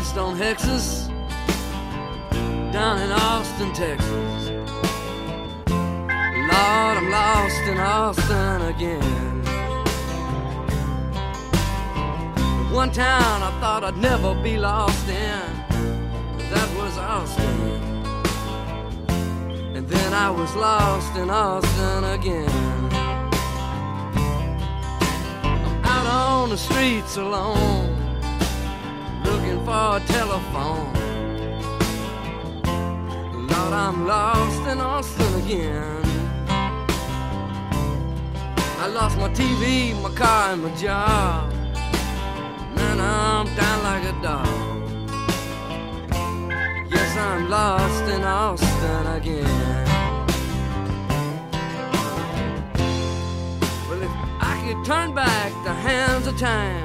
lost on Hexas, down in Austin, Texas. Lord, I'm lost in Austin again. One town I thought I'd never be lost in, that was Austin. And then I was lost in Austin again. I'm out on the streets alone, looking for a telephone. Lord, I'm lost in Austin again. I lost my TV, my car, and my job. Man, I'm down like a dog. Yes, I'm lost in Austin again. Well, if I could turn back the hands of time,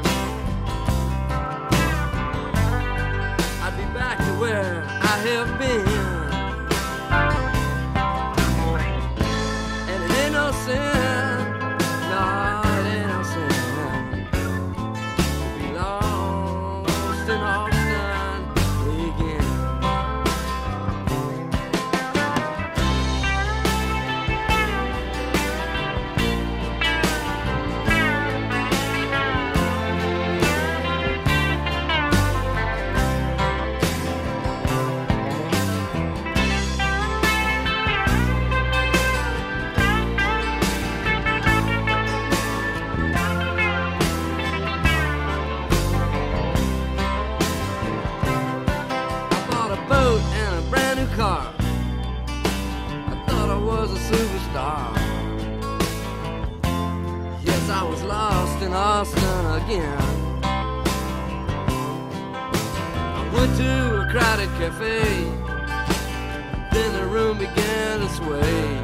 I'd be back to where I have been. And it ain't no sin, no, it ain't no sin to be lost in Austin again. Car. I thought I was a superstar. Yes, I was lost in Austin again. I went to a crowded cafe, then the room began to sway.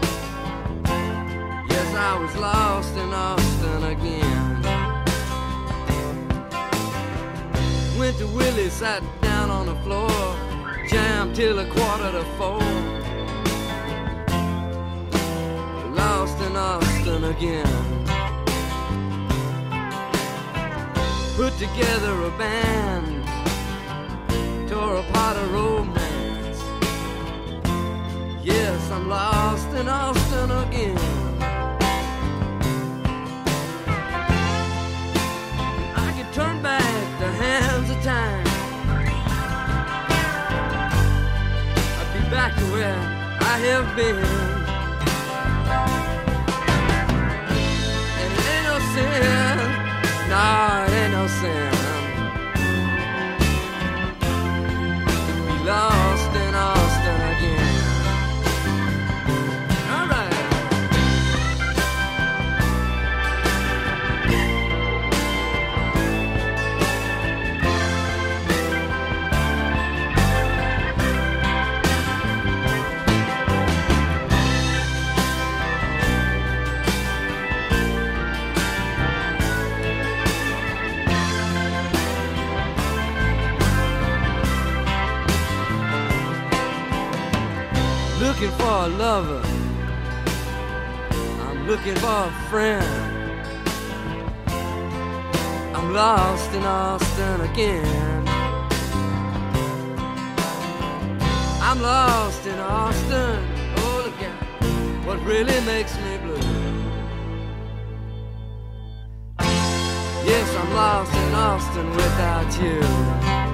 Yes, I was lost in Austin again. Went to Willie's, sat down on the floor, jammed till 3:45. Lost in Austin again. Put together a band, tore apart a romance. Yes, I'm lost in Austin again. I could turn back the hands of time, back to where I have been. And it ain't no sin, no, it ain't no sin to be lost in Austin again. All right. Looking for a lover, I'm looking for a friend. I'm lost in Austin again. I'm lost in Austin, oh look at what really makes me blue. Yes, I'm lost in Austin without you.